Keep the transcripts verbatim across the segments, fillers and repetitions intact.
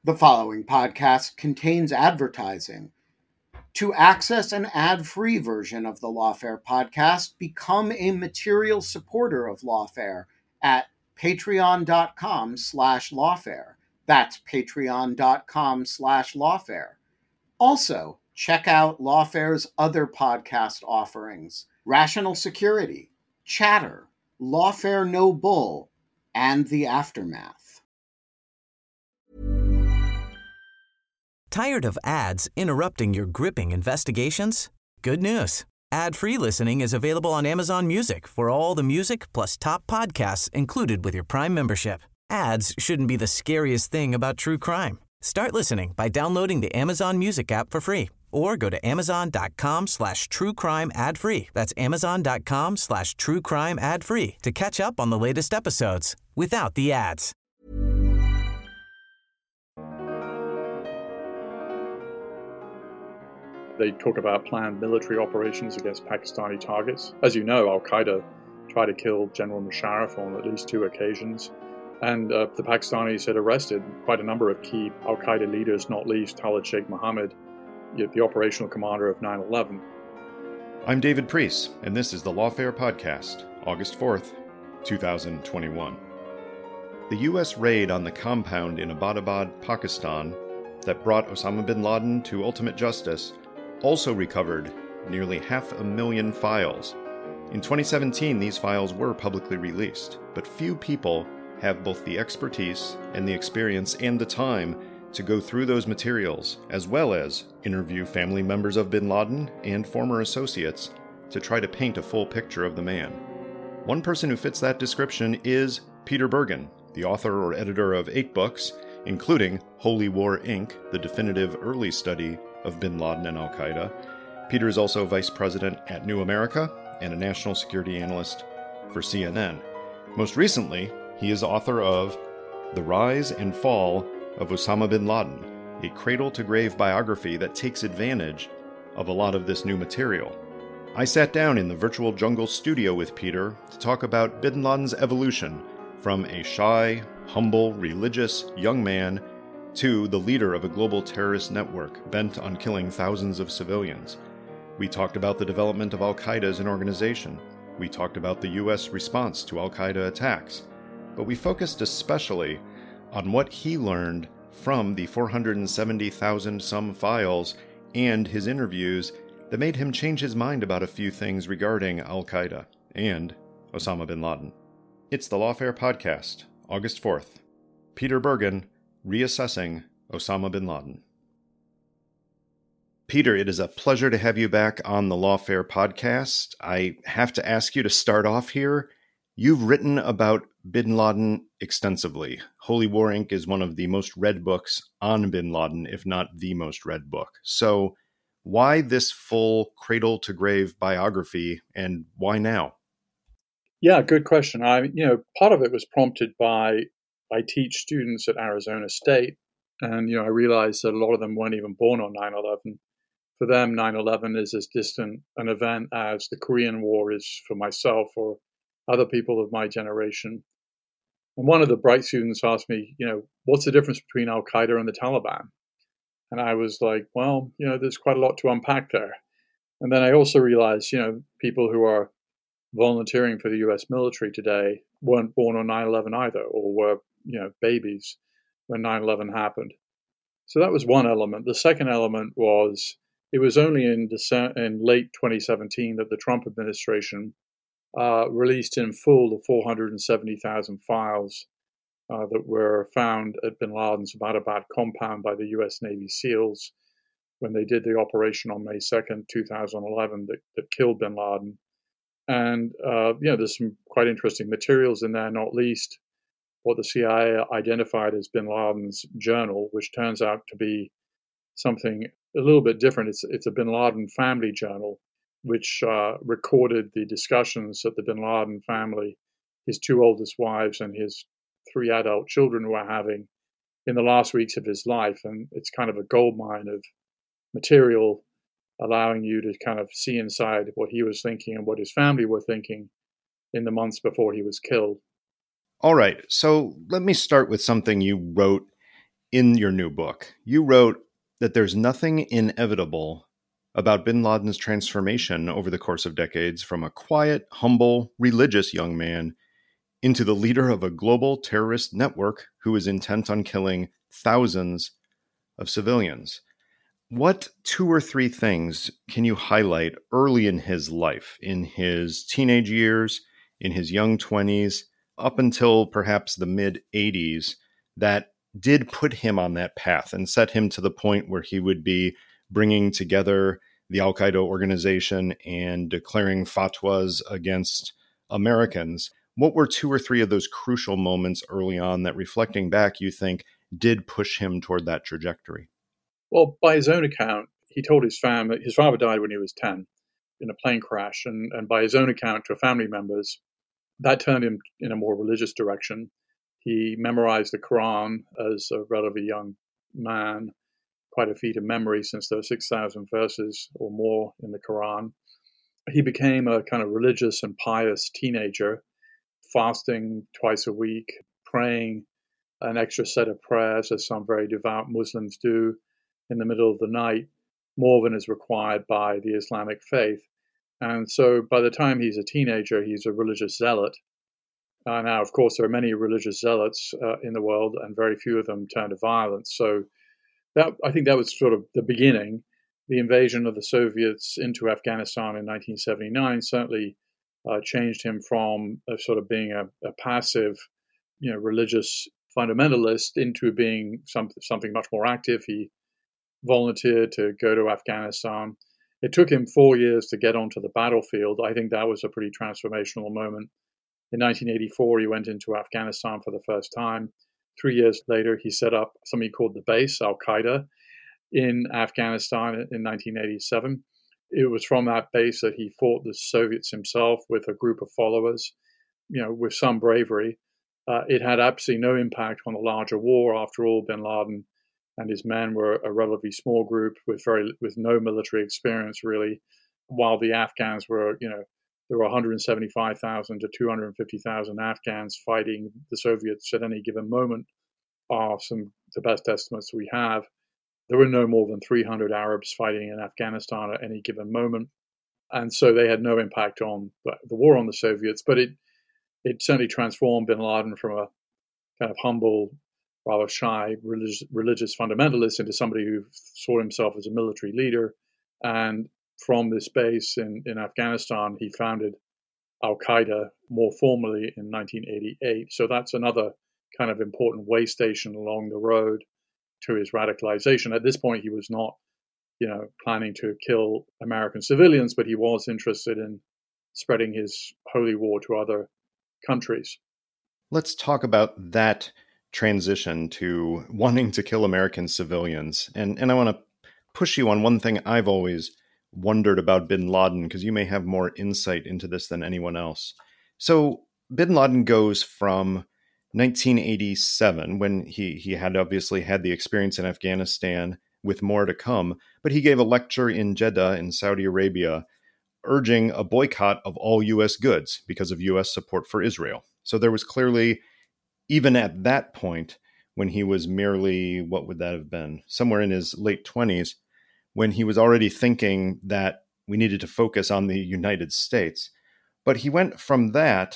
The following podcast contains advertising. To access an ad-free version of the Lawfare podcast, become a material supporter of Lawfare at patreon.com slash lawfare. That's patreon.com slash lawfare. Also, check out Lawfare's other podcast offerings: Rational Security, Chatter, Lawfare No Bull, and The Aftermath. Tired of ads interrupting your gripping investigations? Good news. Ad-free listening is available on Amazon Music for all the music plus top podcasts included with your Prime membership. Ads shouldn't be the scariest thing about true crime. Start listening by downloading the Amazon Music app for free or go to amazon.com slash true crime ad free. That's amazon.com slash true crime ad free to catch up on the latest episodes without the ads. They talk about planned military operations against Pakistani targets. As you know, Al-Qaeda tried to kill General Musharraf on at least two occasions. And uh, the Pakistanis had arrested quite a number of key Al-Qaeda leaders, not least Khalid Sheikh Mohammed, the operational commander of nine eleven. I'm David Priest, and this is the Lawfare Podcast, August fourth, twenty twenty-one. The U S raid on the compound in Abbottabad, Pakistan, that brought Osama bin Laden to ultimate justice also recovered nearly half a million files. In twenty seventeen, these files were publicly released, but few people have both the expertise and the experience and the time to go through those materials, as well as interview family members of bin Laden and former associates to try to paint a full picture of the man. One person who fits that description is Peter Bergen, the author or editor of eight books, including Holy War, Incorporated, the definitive early study of bin Laden and Al-Qaeda. Peter is also vice president at New America and a national security analyst for C N N. Most recently, he is author of The Rise and Fall of Osama bin Laden, a cradle-to-grave biography that takes advantage of a lot of this new material. I sat down in the virtual jungle studio with Peter to talk about bin Laden's evolution from a shy, humble, religious young man to the leader of a global terrorist network bent on killing thousands of civilians. We talked about the development of Al-Qaeda as an organization. We talked about the U S response to Al-Qaeda attacks. But we focused especially on what he learned from the four hundred seventy thousand some files and his interviews that made him change his mind about a few things regarding Al-Qaeda and Osama bin Laden. It's the Lawfare Podcast, August fourth. Peter Bergen, Reassessing Osama bin Laden. Peter, it is a pleasure to have you back on the Lawfare Podcast. I have to ask you to start off here. You've written about bin Laden extensively. Holy War, Incorporated is one of the most read books on bin Laden, if not the most read book. So why this full cradle-to-grave biography, and why now? Yeah, good question. I, you know, part of it was prompted by I teach students at Arizona State, and, you know, I realized that a lot of them weren't even born on nine eleven. For them, nine eleven is as distant an event as the Korean War is for myself or other people of my generation. And one of the bright students asked me, you know, what's the difference between Al-Qaeda and the Taliban? And I was like, well, you know, there's quite a lot to unpack there. And then I also realized, you know, people who are volunteering for the U S military today weren't born on nine eleven either, or were, you know, babies when nine eleven happened. So that was one element. The second element was it was only in December, in late twenty seventeen that the Trump administration uh, released in full the four hundred seventy thousand files uh, that were found at bin Laden's Abbottabad compound by the U S Navy SEALs when they did the operation on May second, twenty eleven that, that killed bin Laden. And, uh, you know, there's some quite interesting materials in there, not least what the C I A identified as bin Laden's journal, which turns out to be something a little bit different. It's, it's a bin Laden family journal, which uh, recorded the discussions that the bin Laden family, his two oldest wives and his three adult children were having in the last weeks of his life. And it's kind of a goldmine of material allowing you to kind of see inside what he was thinking and what his family were thinking in the months before he was killed. All right, so let me start with something you wrote in your new book. You wrote that there's nothing inevitable about bin Laden's transformation over the course of decades from a quiet, humble, religious young man into the leader of a global terrorist network who is intent on killing thousands of civilians. What two or three things can you highlight early in his life, in his teenage years, in his young twenties, up until perhaps the mid-eighties, that did put him on that path and set him to the point where he would be bringing together the Al-Qaeda organization and declaring fatwas against Americans? What were two or three of those crucial moments early on that, reflecting back, you think did push him toward that trajectory? Well, by his own account, he told his family, his father died when he was ten in a plane crash. And, and by his own account to family members, that turned him in a more religious direction. He memorized the Quran as a relatively young man, quite a feat of memory since there are six thousand verses or more in the Quran. He became a kind of religious and pious teenager, fasting twice a week, praying an extra set of prayers, as some very devout Muslims do, in the middle of the night, more than is required by the Islamic faith. And so by the time he's a teenager, he's a religious zealot. Uh, now, of course, there are many religious zealots uh, in the world, and very few of them turn to violence. So that, I think that was sort of the beginning. The invasion of the Soviets into Afghanistan in nineteen seventy-nine certainly uh, changed him from a sort of being a, a passive, you know, religious fundamentalist into being some, something much more active. He volunteered to go to Afghanistan. It took him four years to get onto the battlefield. I think that was a pretty transformational moment. In nineteen eighty-four, he went into Afghanistan for the first time. Three years later, he set up something called the base, Al-Qaeda, in Afghanistan in nineteen eighty-seven. It was from that base that he fought the Soviets himself with a group of followers, you know, with some bravery. Uh, it had absolutely no impact on the larger war. After all, bin Laden and his men were a relatively small group with very with no military experience, really, while the Afghans were, you know, there were one hundred seventy-five thousand to two hundred fifty thousand Afghans fighting the Soviets at any given moment, are some the best estimates we have. There were no more than three hundred Arabs fighting in Afghanistan at any given moment. And so they had no impact on the, the war on the Soviets, but it it certainly transformed bin Laden from a kind of humble, rather shy religious, religious fundamentalist into somebody who saw himself as a military leader. And from this base in, in Afghanistan, he founded Al-Qaeda more formally in nineteen eighty-eight. So that's another kind of important way station along the road to his radicalization. At this point, he was not, you know, planning to kill American civilians, but he was interested in spreading his holy war to other countries. Let's talk about that transition to wanting to kill American civilians. And, and I want to push you on one thing I've always wondered about bin Laden, because you may have more insight into this than anyone else. So bin Laden goes from nineteen eighty-seven, when he, he had obviously had the experience in Afghanistan with more to come, but he gave a lecture in Jeddah in Saudi Arabia urging a boycott of all U S goods because of U S support for Israel. So there was clearly, even at that point, when he was merely, what would that have been, somewhere in his late twenties, when he was already thinking that we needed to focus on the United States. But he went from that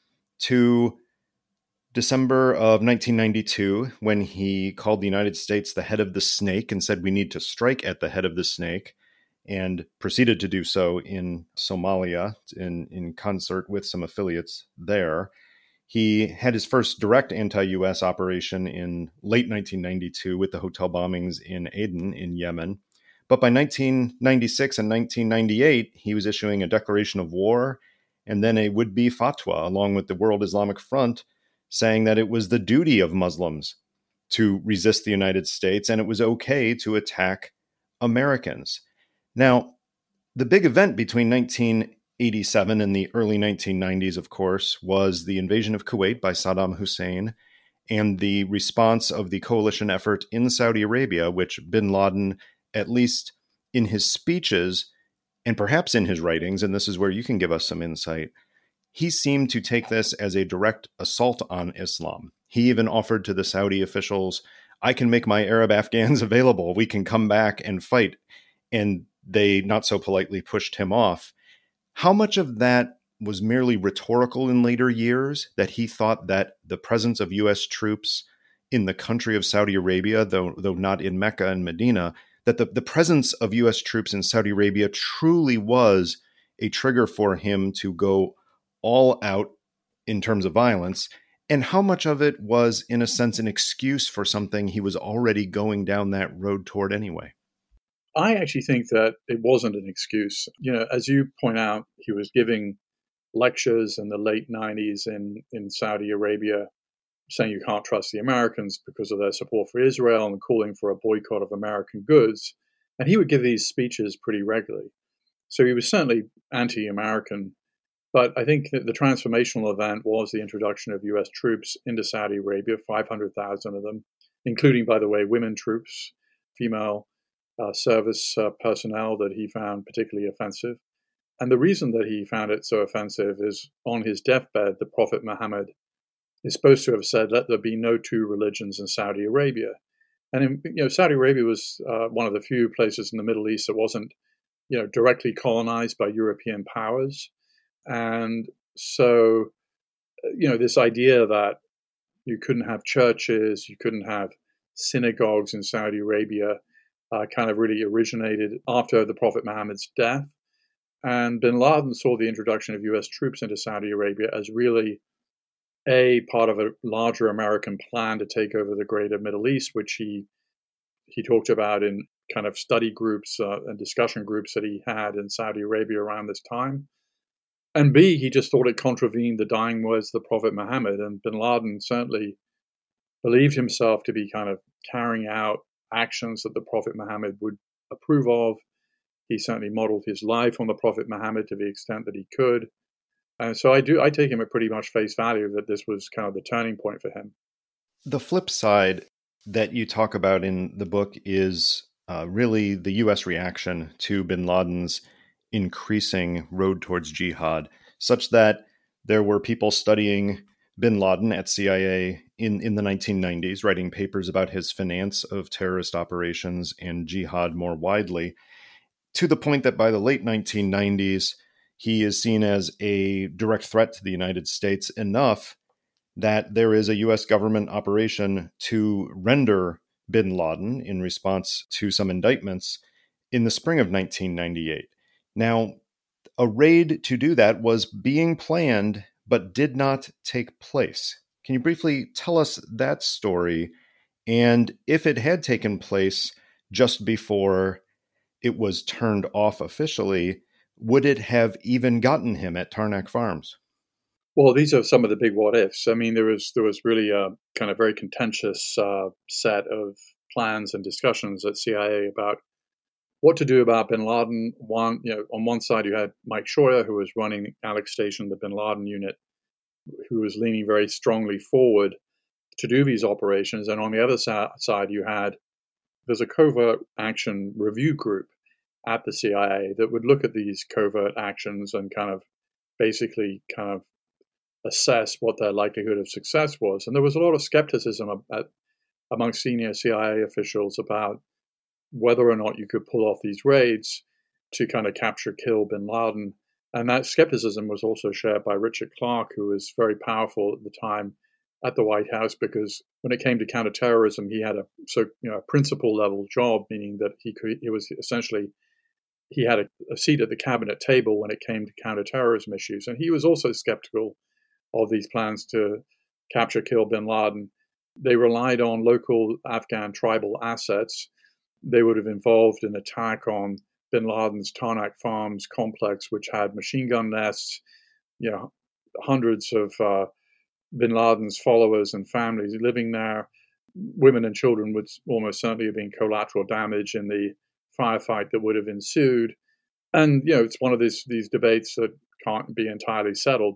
to December of nineteen ninety-two, when he called the United States the head of the snake and said we need to strike at the head of the snake, and proceeded to do so in Somalia in, in concert with some affiliates there. He had his first direct anti-U S operation in late nineteen ninety-two with the hotel bombings in Aden in Yemen. But by nineteen ninety-six and nineteen ninety-eight, he was issuing a declaration of war and then a would-be fatwa along with the World Islamic Front, saying that it was the duty of Muslims to resist the United States and it was okay to attack Americans. Now, the big event between nineteen eighty-seven and the early nineteen nineties, of course, was the invasion of Kuwait by Saddam Hussein and the response of the coalition effort in Saudi Arabia, which bin Laden, at least in his speeches and perhaps in his writings, and this is where you can give us some insight, he seemed to take this as a direct assault on Islam. He even offered to the Saudi officials I can make my Arab Afghans available. We can come back and fight. And they not so politely pushed him off. How much of that was merely rhetorical in later years, that he thought that the presence of U S troops in the country of Saudi Arabia, though though not in Mecca and Medina, that the, the presence of U S troops in Saudi Arabia truly was a trigger for him to go all out in terms of violence, and how much of it was, in a sense, an excuse for something he was already going down that road toward anyway? I actually think that it wasn't an excuse. You know, as you point out, he was giving lectures in the late nineties in, in Saudi Arabia saying you can't trust the Americans because of their support for Israel and calling for a boycott of American goods. And he would give these speeches pretty regularly. So he was certainly anti-American. But I think that the transformational event was the introduction of U S troops into Saudi Arabia, five hundred thousand of them, including, by the way, women troops, female uh, service uh, personnel that he found particularly offensive. And the reason that he found it so offensive is on his deathbed, the Prophet Muhammad is supposed to have said, let there be no two religions in Saudi Arabia. And in, you know, Saudi Arabia was uh, one of the few places in the Middle East that wasn't, you know, directly colonized by European powers. And so, you know, this idea that you couldn't have churches, you couldn't have synagogues in Saudi Arabia uh, kind of really originated after the Prophet Muhammad's death. And bin Laden saw the introduction of U S troops into Saudi Arabia as really a part of a larger American plan to take over the greater Middle East, which he he talked about in kind of study groups uh, and discussion groups that he had in Saudi Arabia around this time. And B, he just thought it contravened the dying words of the Prophet Muhammad. And bin Laden certainly believed himself to be kind of carrying out actions that the Prophet Muhammad would approve of. He certainly modeled his life on the Prophet Muhammad to the extent that he could. And so I do, I take him at pretty much face value that this was kind of the turning point for him. The flip side that you talk about in the book is uh, really the U S reaction to bin Laden's increasing road towards jihad, such that there were people studying bin Laden at C I A in, in the nineteen nineties, writing papers about his finance of terrorist operations and jihad more widely, to the point that by the late nineteen nineties, he is seen as a direct threat to the United States enough that there is a U S government operation to render bin Laden in response to some indictments in the spring of nineteen ninety-eight. Now, a raid to do that was being planned, but did not take place. Can you briefly tell us that story? And if it had taken place just before it was turned off officially, would it have even gotten him at Tarnak Farms? Well, these are some of the big what ifs. I mean, there was there was really a kind of very contentious uh, set of plans and discussions at C I A about what to do about bin Laden. One, you know, on one side you had Mike Scheuer, who was running Alex Station, the bin Laden unit, who was leaning very strongly forward to do these operations, and on the other sa- side you had there's a covert action review group at the C I A that would look at these covert actions and kind of basically kind of assess what their likelihood of success was. And there was a lot of skepticism at, among senior C I A officials about whether or not you could pull off these raids to kind of capture, kill bin Laden. And that skepticism was also shared by Richard Clarke, who was very powerful at the time at the White House, because when it came to counterterrorism, he had a so you know a principal level job, meaning that he could it was essentially he had a, a seat at the cabinet table when it came to counterterrorism issues. And he was also skeptical of these plans to capture, kill bin Laden. They relied on local Afghan tribal assets. They would have involved an attack on bin Laden's Tarnak Farms complex, which had machine gun nests, you know, hundreds of uh, bin Laden's followers and families living there. Women and children would almost certainly have been collateral damage in the firefight that would have ensued. And, you know, it's one of these these debates that can't be entirely settled.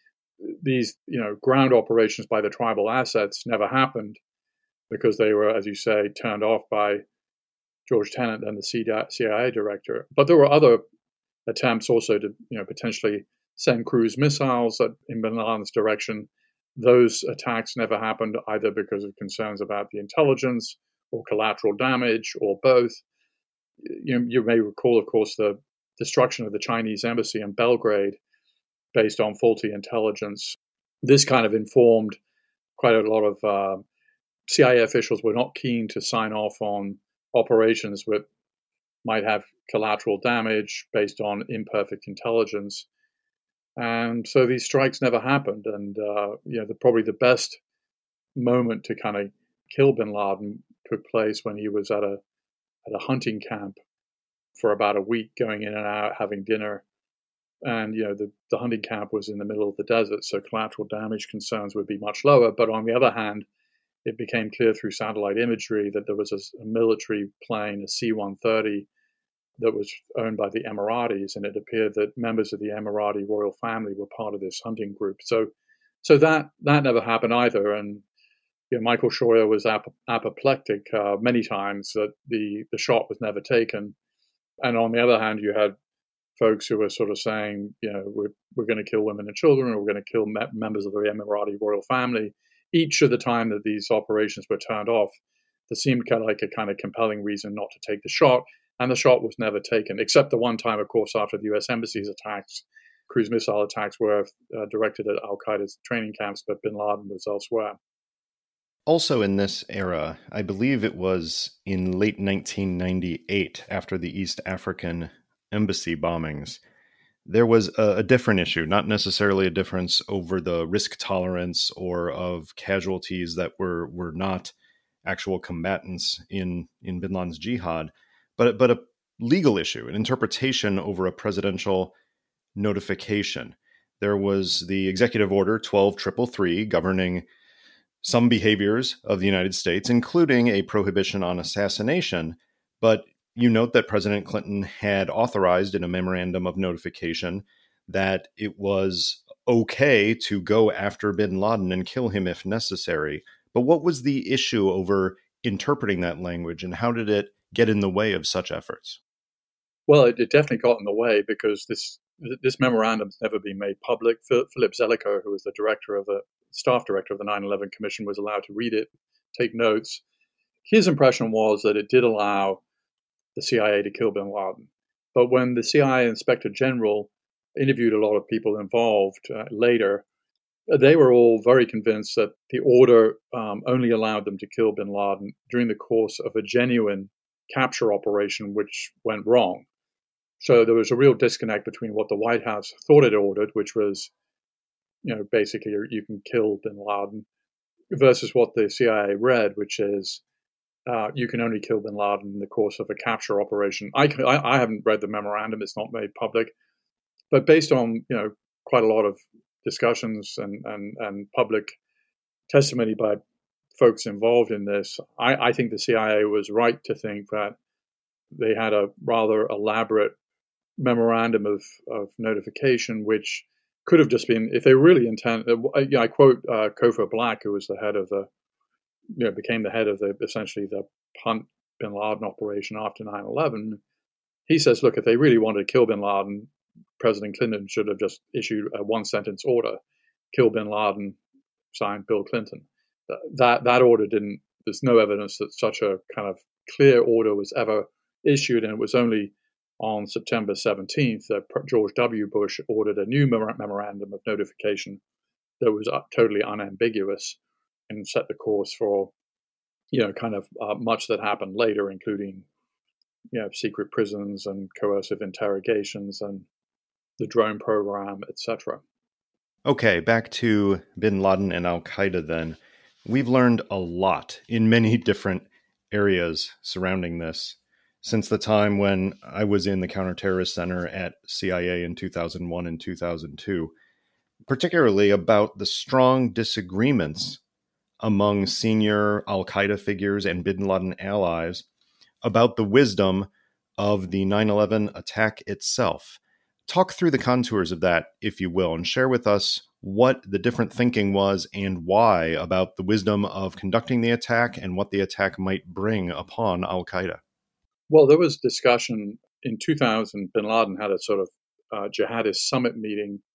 These, you know, ground operations by the tribal assets never happened because they were, as you say, turned off by George Tenet and the C I A director. But there were other attempts also to, you know, potentially send cruise missiles in bin Laden's direction those attacks never happened either because of concerns about the intelligence or collateral damage or both. You, you may recall, of course, the destruction of the Chinese embassy in Belgrade based on faulty intelligence. This kind of informed quite a lot of uh, C I A officials were not keen to sign off on operations that might have collateral damage based on imperfect intelligence. And so these strikes never happened. And, uh, you know, the, probably the best moment to kind of kill bin Laden took place when he was at a at a hunting camp for about a week, going in and out, having dinner. And, you know, the, the hunting camp was in the middle of the desert, so collateral damage concerns would be much lower. But on the other hand, it became clear through satellite imagery that there was a, a military plane, a C one thirty, that was owned by the Emiratis, and it appeared that members of the Emirati royal family were part of this hunting group. So so that that never happened either. And you know, Michael Scheuer was ap- apoplectic uh, many times that the, the shot was never taken. And on the other hand, you had folks who were sort of saying, you know, we're, we're going to kill women and children, or we're going to kill me- members of the Emirati royal family. Each of the time that these operations were turned off, there seemed kind of like a kind of compelling reason not to take the shot. And the shot was never taken, except the one time, of course, after the U S Embassy's attacks. Cruise missile attacks were uh, directed at al-Qaeda's training camps, but bin Laden was elsewhere. Also in this era, I believe it was in late nineteen ninety-eight, after the East African embassy bombings, there was a, a different issue, not necessarily a difference over the risk tolerance or of casualties that were, were not actual combatants in, in bin Laden's jihad, but, but a legal issue, an interpretation over a presidential notification. There was the Executive Order twelve thirty-three governing some behaviors of the United States, including a prohibition on assassination. But you note that President Clinton had authorized in a memorandum of notification that it was okay to go after bin Laden and kill him if necessary. But what was the issue over interpreting that language, and how did it get in the way of such efforts? Well, it, it definitely got in the way because this this memorandum's never been made public. Philip Zelikow, who was the director of the staff director of the nine eleven Commission, was allowed to read it, take notes. His impression was that it did allow the C I A to kill bin Laden. But when the C I A Inspector General interviewed a lot of people involved uh, later, they were all very convinced that the order um, only allowed them to kill bin Laden during the course of a genuine capture operation, which went wrong. So there was a real disconnect between what the White House thought it ordered, which was, you know, basically you can kill bin Laden, versus what the C I A read, which is uh, you can only kill bin Laden in the course of a capture operation. I, can, I, I haven't read the memorandum; it's not made public, but based on you know quite a lot of discussions and and, and public testimony by folks involved in this, I, I think the C I A was right to think that they had a rather elaborate memorandum of, of notification, which could have just been, if they really intend, uh, you know, I quote uh, Cofer Black, who was the head of the, you know, became the head of the, essentially the Hunt bin Laden operation after nine eleven. He says, look, if they really wanted to kill bin Laden, President Clinton should have just issued a one sentence order, kill bin Laden, signed Bill Clinton. That, that order didn't, there's no evidence that such a kind of clear order was ever issued, and it was only on September seventeenth that George W. Bush ordered a new memorandum of notification that was totally unambiguous and set the course for, you know, kind of uh, much that happened later, including, you know, secret prisons and coercive interrogations and the drone program, et cetera. Okay, back to bin Laden and al-Qaeda then. We've learned a lot in many different areas surrounding this since the time when I was in the Counterterrorist Center at C I A in two thousand one and two thousand two, particularly about the strong disagreements among senior al-Qaeda figures and bin Laden allies about the wisdom of the nine eleven attack itself. Talk through the contours of that, if you will, and share with us what the different thinking was and why about the wisdom of conducting the attack and what the attack might bring upon al-Qaeda. Well, there was discussion in two thousand. Bin Laden had a sort of uh, jihadist summit meeting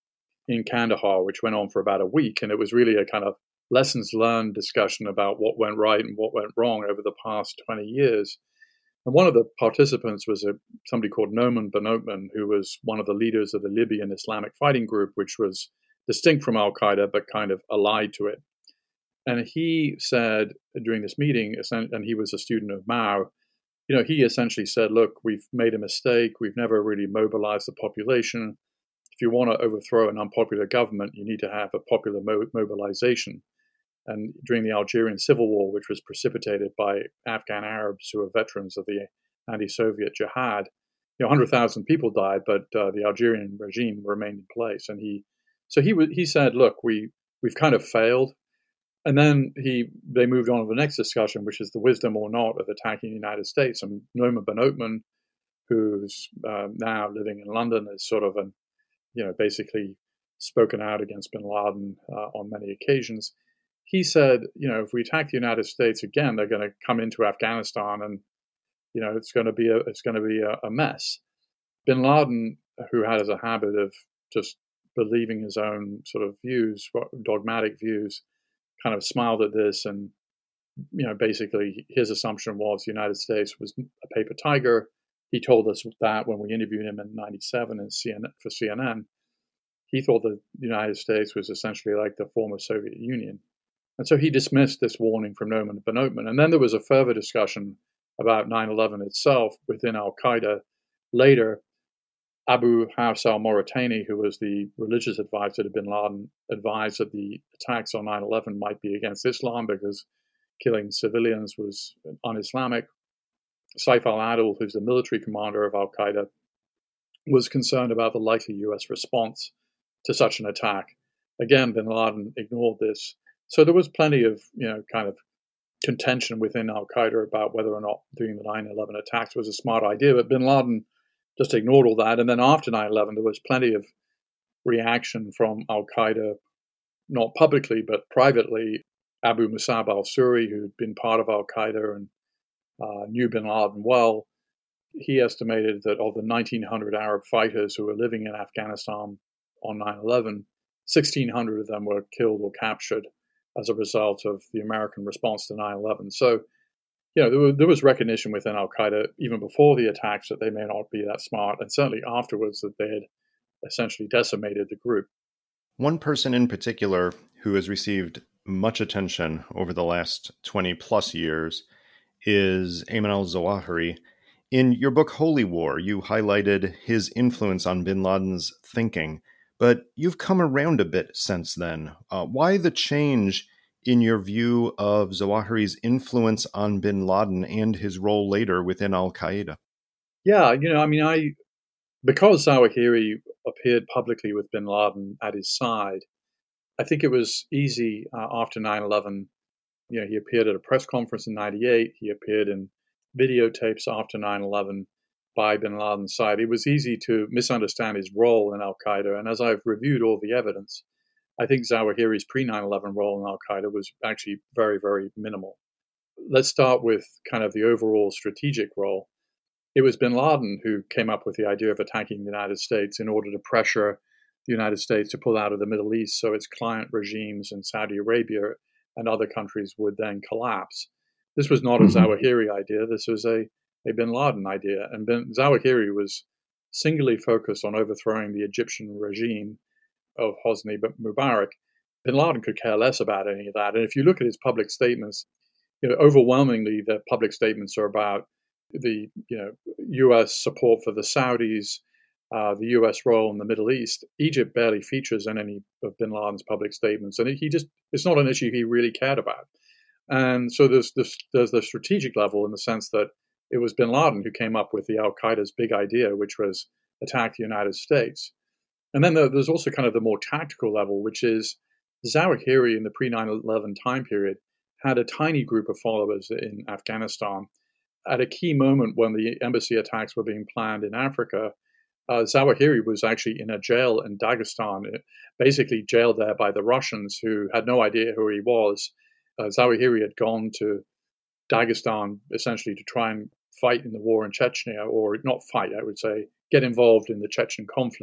in Kandahar, which went on for about a week. And it was really a kind of lessons learned discussion about what went right and what went wrong over the past twenty years. And one of the participants was a, somebody called Noman Ben-Othman, who was one of the leaders of the Libyan Islamic Fighting Group, which was distinct from al-Qaeda, but kind of allied to it. And he said during this meeting, and he was a student of Mao, you know, he essentially said, look, we've made a mistake. We've never really mobilized the population. If you want to overthrow an unpopular government, you need to have a popular mo- mobilization. And during the Algerian Civil War, which was precipitated by Afghan Arabs who were veterans of the anti-Soviet jihad, you know, one hundred thousand people died, but uh, the Algerian regime remained in place. And he, so he he said, look, we we've kind of failed. And then he they moved on to the next discussion, which is the wisdom or not of attacking the United States. And Noman Ben-Othman, who's uh, now living in London, is sort of an, you know, basically spoken out against bin Laden uh, on many occasions. He said, you know, if we attack the United States again, they're going to come into Afghanistan, and you know, it's going to be a it's going to be a, a mess. Bin Laden, who has a habit of just believing his own sort of views, dogmatic views, kind of smiled at this, and you know, basically his assumption was the United States was a paper tiger. He told us that when we interviewed him in ninety-seven in C N N, for C N N. He thought that the United States was essentially like the former Soviet Union. And so he dismissed this warning from Noman Ben-Othman. And then there was a further discussion about nine eleven itself within al-Qaeda. Later, Abu Hafs al-Mauritani, who was the religious advisor to bin Laden, advised that the attacks on nine eleven might be against Islam because killing civilians was un-Islamic. Saif al-Adil, who's the military commander of al-Qaeda, was concerned about the likely U S response to such an attack. Again, bin Laden ignored this. So there was plenty of, you know, kind of contention within al-Qaeda about whether or not doing the nine eleven attacks was a smart idea. But bin Laden just ignored all that. And then after nine eleven, there was plenty of reaction from al-Qaeda, not publicly, but privately. Abu Musab al-Suri, who'd been part of al-Qaeda and uh, knew bin Laden well, he estimated that of the nineteen hundred Arab fighters who were living in Afghanistan on nine eleven, sixteen hundred of them were killed or captured as a result of the American response to nine eleven. So, you know, there was, there was recognition within al-Qaeda, even before the attacks, that they may not be that smart, and certainly afterwards that they had essentially decimated the group. One person in particular who has received much attention over the last twenty plus years is Ayman al-Zawahiri. In your book, Holy War, you highlighted his influence on bin Laden's thinking, but you've come around a bit since then. Uh, why the change in your view of Zawahiri's influence on bin Laden and his role later within al-Qaeda? Yeah, you know, I mean, I because Zawahiri appeared publicly with bin Laden at his side, I think it was easy uh, after nine eleven. You know, he appeared at a press conference in ninety-eight. He appeared in videotapes after nine eleven by bin Laden's side. It was easy to misunderstand his role in al-Qaeda. And as I've reviewed all the evidence, I think Zawahiri's pre nine eleven role in al-Qaeda was actually very, very minimal. Let's start with kind of the overall strategic role. It was bin Laden who came up with the idea of attacking the United States in order to pressure the United States to pull out of the Middle East so its client regimes in Saudi Arabia and other countries would then collapse. This was not a Zawahiri idea. This was a, a bin Laden idea. And bin, Zawahiri was singularly focused on overthrowing the Egyptian regime of Hosni Mubarak. Bin Laden could care less about any of that. And if you look at his public statements, you know, overwhelmingly the public statements are about the you know U S support for the Saudis, uh, the U S role in the Middle East. Egypt barely features in any of bin Laden's public statements, and he just it's not an issue he really cared about. And so there's this, there's the strategic level in the sense that it was bin Laden who came up with the al-Qaeda's big idea, which was attack the United States. And then there's also kind of the more tactical level, which is Zawahiri in the pre nine eleven time period had a tiny group of followers in Afghanistan. At a key moment when the embassy attacks were being planned in Africa, uh, Zawahiri was actually in a jail in Dagestan, basically jailed there by the Russians who had no idea who he was. Uh, Zawahiri had gone to Dagestan essentially to try and fight in the war in Chechnya, or not fight, I would say, get involved in the Chechen conflict.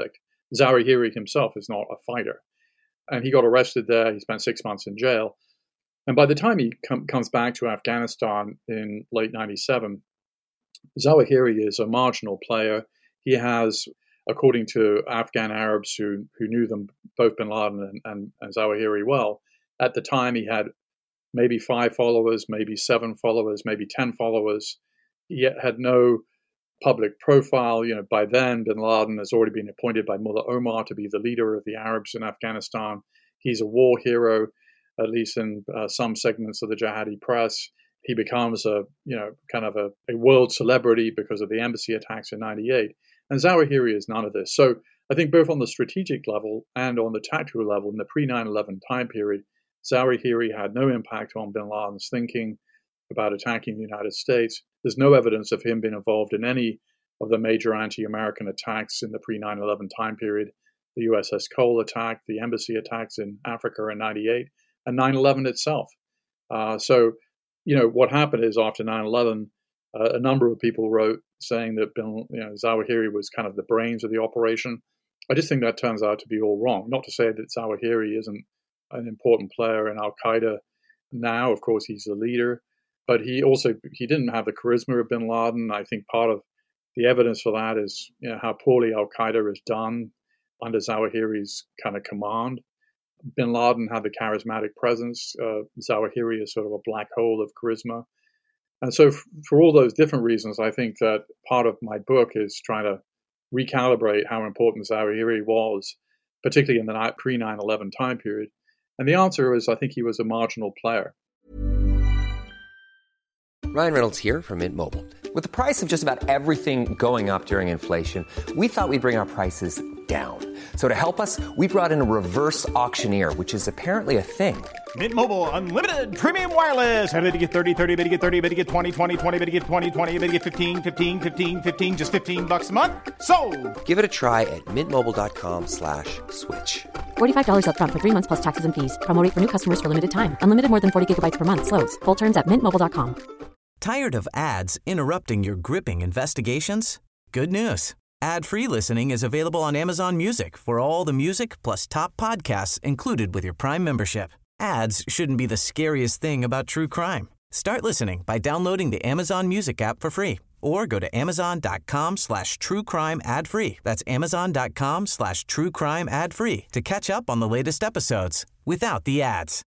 Zawahiri himself is not a fighter. And he got arrested there. He spent six months in jail. And by the time he com- comes back to Afghanistan in late ninety-seven, Zawahiri is a marginal player. He has, according to Afghan Arabs who, who knew them, both bin Laden and, and, and Zawahiri well, at the time he had maybe five followers, maybe seven followers, maybe ten followers. He had no public profile. You know, by then, bin Laden has already been appointed by Mullah Omar to be the leader of the Arabs in Afghanistan. He's a war hero, at least in uh, some segments of the jihadi press. He becomes a, you know, kind of a, a world celebrity because of the embassy attacks in ninety-eight. And Zawahiri is none of this. So I think both on the strategic level and on the tactical level in the pre nine eleven time period, Zawahiri had no impact on bin Laden's thinking about attacking the United States. There's no evidence of him being involved in any of the major anti-American attacks in the pre nine eleven time period, the U S S Cole attack, the embassy attacks in Africa in ninety-eight, and nine eleven itself. Uh, so, you know, what happened is after nine eleven, uh, a number of people wrote saying that bin, you know, Zawahiri was kind of the brains of the operation. I just think that turns out to be all wrong. Not to say that Zawahiri isn't an important player in Al-Qaeda now. Of course, he's the leader. But he also, he didn't have the charisma of bin Laden. I think part of the evidence for that is, you know, how poorly Al-Qaeda is done under Zawahiri's kind of command. Bin Laden had the charismatic presence. Uh, Zawahiri is sort of a black hole of charisma. And so f- for all those different reasons, I think that part of my book is trying to recalibrate how important Zawahiri was, particularly in the pre nine eleven time period. And the answer is, I think he was a marginal player. Ryan Reynolds here from Mint Mobile. With the price of just about everything going up during inflation, we thought we'd bring our prices down. So to help us, we brought in a reverse auctioneer, which is apparently a thing. Mint Mobile Unlimited Premium Wireless. How to get thirty, thirty, how to get thirty, how to get twenty, twenty, twenty, how to get twenty, twenty, how to get fifteen, fifteen, fifteen, fifteen, just fifteen bucks a month? Sold! Give it a try at mintmobile.com slash switch. forty-five dollars up front for three months plus taxes and fees. Promo rate for new customers for limited time. Unlimited more than forty gigabytes per month. Slows full terms at mint mobile dot com. Tired of ads interrupting your gripping investigations? Good news. Ad-free listening is available on Amazon Music for all the music plus top podcasts included with your Prime membership. Ads shouldn't be the scariest thing about true crime. Start listening by downloading the Amazon Music app for free or go to amazon.com slash true crime ad free. That's amazon.com slash true crime ad free to catch up on the latest episodes without the ads.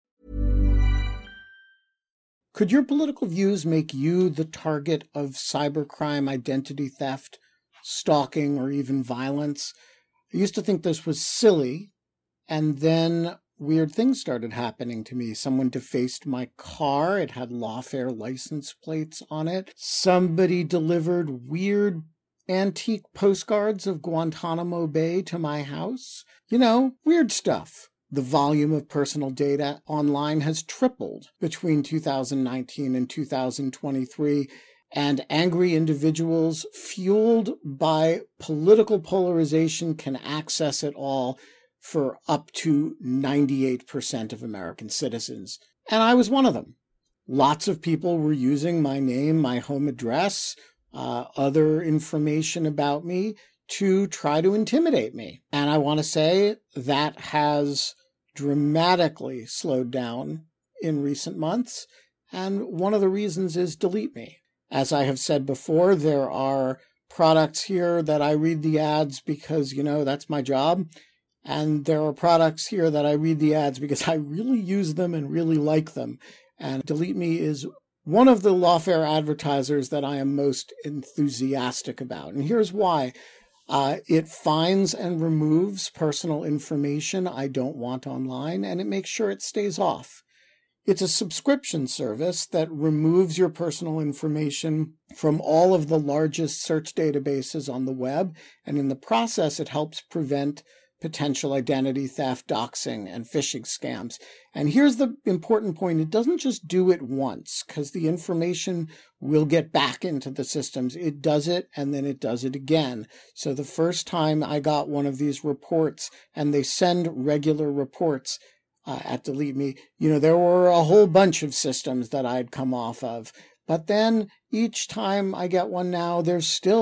Could your political views make you the target of cybercrime, identity theft, stalking, or even violence? I used to think this was silly, and then weird things started happening to me. Someone defaced my car. It had lawfare license plates on it. Somebody delivered weird antique postcards of Guantanamo Bay to my house. You know, weird stuff. The volume of personal data online has tripled between two thousand nineteen and two thousand twenty-three, and angry individuals fueled by political polarization can access it all for up to ninety-eight percent of American citizens. And I was one of them. Lots of people were using my name, my home address, uh, other information about me to try to intimidate me. And I want to say that has dramatically slowed down in recent months. And one of the reasons is Delete Me. As I have said before, there are products here that I read the ads because, you know, that's my job. And there are products here that I read the ads because I really use them and really like them. And Delete Me is one of the lawfare advertisers that I am most enthusiastic about. And here's why. Uh, it finds and removes personal information I don't want online, and it makes sure it stays off. It's a subscription service that removes your personal information from all of the largest search databases on the web, and in the process, it helps prevent potential identity theft, doxing, and phishing scams. And here's the important point. It doesn't just do it once, because the information will get back into the systems. It does it, and then it does it again. So the first time I got one of these reports, and they send regular reports uh, at Delete Me, you know, there were a whole bunch of systems that I'd come off of. But then each time I get one now, there's still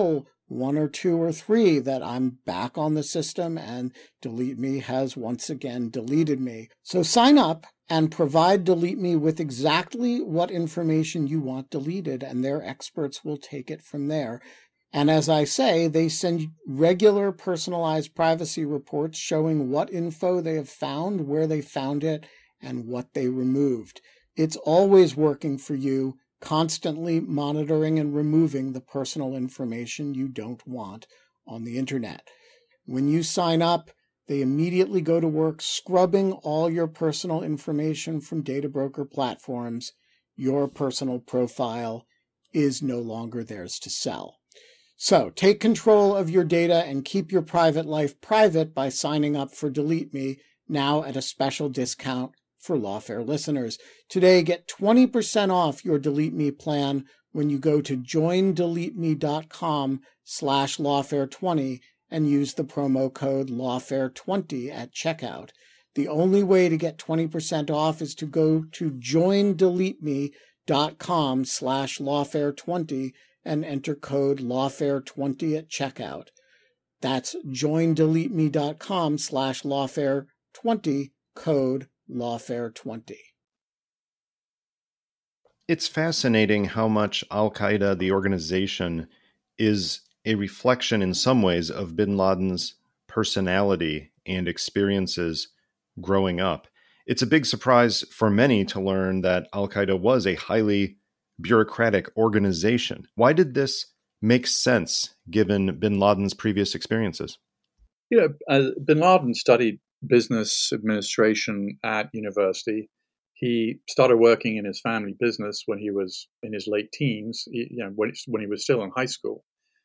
one or two or three that I'm back on the system and Delete Me has once again deleted me. So sign up and provide Delete Me with exactly what information you want deleted, and their experts will take it from there. And as I say, they send regular personalized privacy reports showing what info they have found, where they found it, and what they removed. It's always working for you, constantly monitoring and removing the personal information you don't want on the internet. When you sign up, they immediately go to work scrubbing all your personal information from data broker platforms. Your personal profile is no longer theirs to sell. So take control of your data and keep your private life private by signing up for Delete Me, now at a special discount for Lawfare listeners. Today, get twenty percent off your Delete Me plan when you go to joindeleteme.com slash lawfare20 and use the promo code lawfare twenty at checkout. The only way to get twenty percent off is to go to joindeleteme.com slash lawfare20 and enter code lawfare twenty at checkout. That's joindeleteme.com slash lawfare20, code lawfare twenty. It's fascinating how much Al-Qaeda, the organization, is a reflection in some ways of bin Laden's personality and experiences growing up. It's a big surprise for many to learn that Al-Qaeda was a highly bureaucratic organization. Why did this make sense given bin Laden's previous experiences? You know, uh, bin Laden studied business administration at university. He started working in his family business when he was in his late teens, you know, when, when he was still in high school.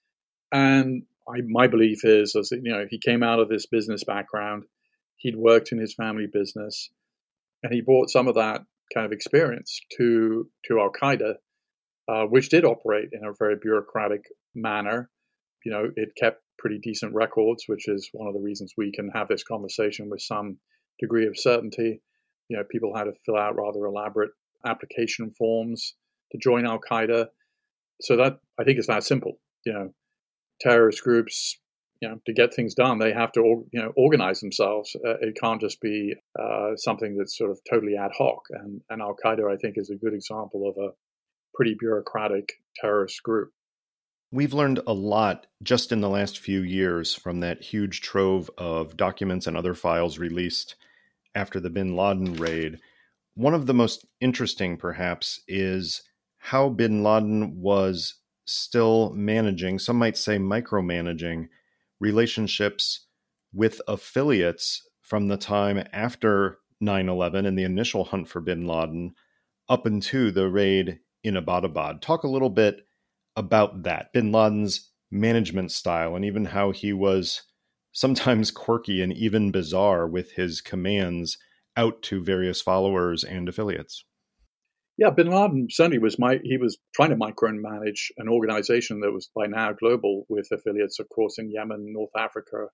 And I, my belief is, is that, you know, he came out of this business background. He'd worked in his family business, and he brought some of that kind of experience to to Al-Qaeda, uh, which did operate in a very bureaucratic manner. You know, it kept pretty decent records, which is one of the reasons we can have this conversation with some degree of certainty. You know, people had to fill out rather elaborate application forms to join Al-Qaeda. So that, I think, is that simple. You know, terrorist groups, you know, to get things done, they have to, you know, organize themselves. Uh, it can't just be uh, something that's sort of totally ad hoc. And, and Al-Qaeda, I think, is a good example of a pretty bureaucratic terrorist group. We've learned a lot just in the last few years from that huge trove of documents and other files released after the bin Laden raid. One of the most interesting, perhaps, is how bin Laden was still managing, some might say micromanaging, relationships with affiliates from the time after nine eleven and the initial hunt for bin Laden up into the raid in Abbottabad. Talk a little bit about that, bin Laden's management style, and even how he was sometimes quirky and even bizarre with his commands out to various followers and affiliates. Yeah, bin Laden certainly was my, he was trying to micromanage an organization that was by now global, with affiliates, of course, in Yemen, North Africa,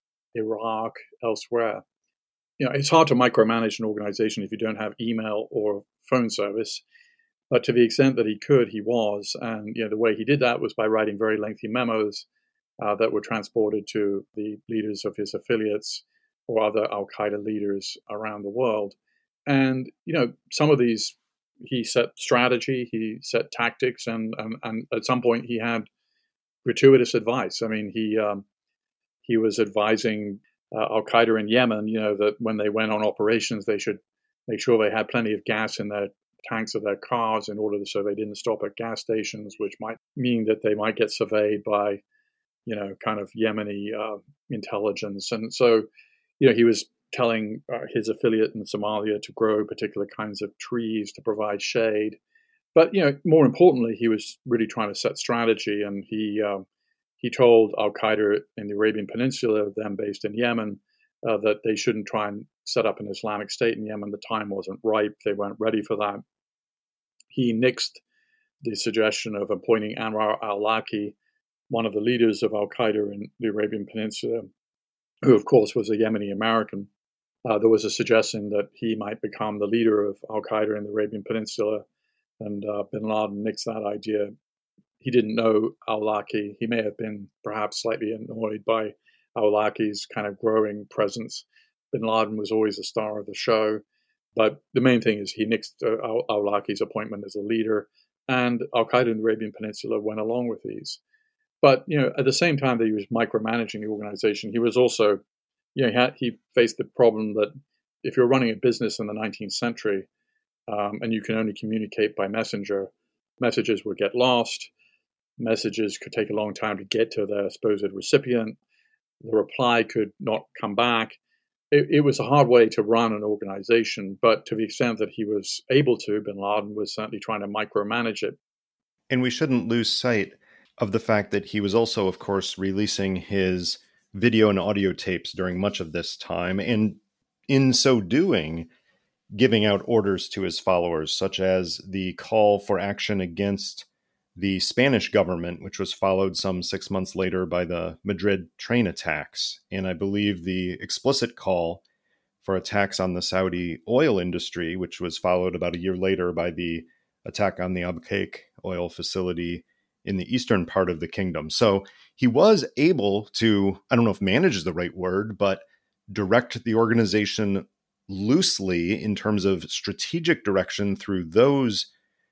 Iraq, elsewhere. You know, it's hard to micromanage an organization if you don't have email or phone service. But to the extent that he could, he was. And, you know, the way he did that was by writing very lengthy memos uh, that were transported to the leaders of his affiliates or other Al-Qaeda leaders around the world. And, you know, some of these, he set strategy, he set tactics, and, and, and at some point he had gratuitous advice. I mean, he um, he was advising uh, Al-Qaeda in Yemen, you know, that when they went on operations, they should make sure they had plenty of gas in their tanks of their cars in order to, so they didn't stop at gas stations, which might mean that they might get surveyed by, you know, kind of Yemeni uh, intelligence. And so, you know, he was telling uh, his affiliate in Somalia to grow particular kinds of trees to provide shade. But, you know, more importantly, he was really trying to set strategy. And he um, he told Al-Qaeda in the Arabian Peninsula, them based in Yemen, uh, that they shouldn't try and set up an Islamic State in Yemen. The time wasn't ripe. They weren't ready for that. He nixed the suggestion of appointing Anwar al-Awlaki, one of the leaders of Al-Qaeda in the Arabian Peninsula, who, of course, was a Yemeni American. Uh, there was a suggestion that he might become the leader of Al-Qaeda in the Arabian Peninsula, and uh, bin Laden nixed that idea he didn't know al-Awlaki. He may have been perhaps slightly annoyed by al-Awlaki's kind of growing presence. Bin Laden was always the star of the show. But the main thing is he nixed uh, al-Awlaki's appointment as a leader, and al-Qaeda in the Arabian Peninsula went along with these. But, you know, at the same time that he was micromanaging the organization, he was also, you know, he, had, he faced the problem that if you're running a business in the nineteenth century um, and you can only communicate by messenger, messages would get lost. Messages could take a long time to get to their supposed recipient. The reply could not come back. It, it was a hard way to run an organization, but to the extent that he was able to, Bin Laden was certainly trying to micromanage it. And we shouldn't lose sight of the fact that he was also, of course, releasing his video and audio tapes during much of this time, and in so doing, giving out orders to his followers, such as the call for action against the Spanish government, which was followed some six months later by the Madrid train attacks. And I believe the explicit call for attacks on the Saudi oil industry, which was followed about a year later by the attack on the Abqaiq oil facility in the eastern part of the kingdom. So he was able to, I don't know if manage is the right word, but direct the organization loosely in terms of strategic direction through those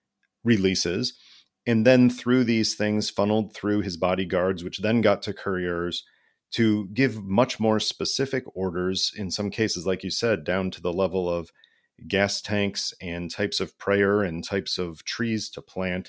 releases. And then through these things funneled through his bodyguards, which then got to couriers to give much more specific orders, in some cases, like you said, down to the level of gas tanks and types of prayer and types of trees to plant.